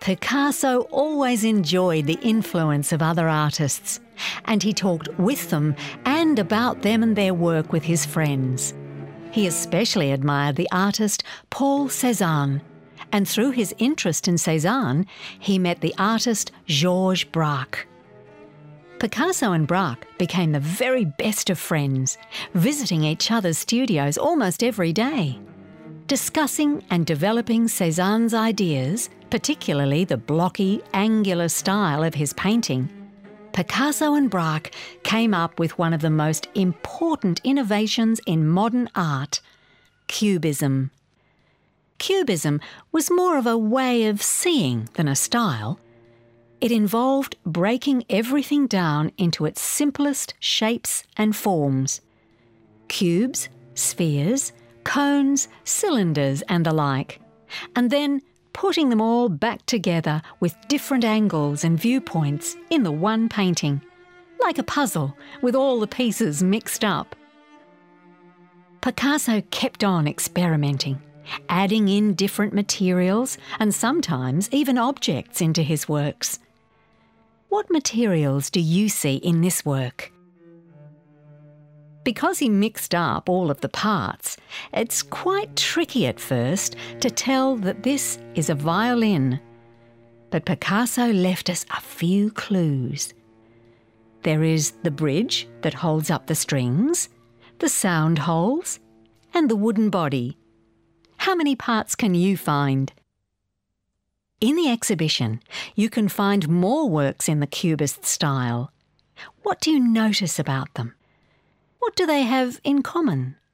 Picasso always enjoyed the influence of other artists, and he talked with them and about them and their work with his friends. He especially admired the artist Paul Cézanne, and through his interest in Cézanne, he met the artist Georges Braque. Picasso and Braque became the very best of friends, visiting each other's studios almost every day. Discussing and developing Cézanne's ideas, particularly the blocky, angular style of his painting, Picasso and Braque came up with one of the most important innovations in modern art, Cubism. Cubism was more of a way of seeing than a style. It involved breaking everything down into its simplest shapes and forms. Cubes, spheres, cones, cylinders and the like, and then putting them all back together with different angles and viewpoints in the one painting, like a puzzle with all the pieces mixed up. Picasso kept on experimenting, adding in different materials and sometimes even objects into his works. What materials do you see in this work? Because he mixed up all of the parts, it's quite tricky at first to tell that this is a violin. But Picasso left us a few clues. There is the bridge that holds up the strings, the sound holes, and the wooden body. How many parts can you find? In the exhibition, you can find more works in the Cubist style. What do you notice about them? What do they have in common?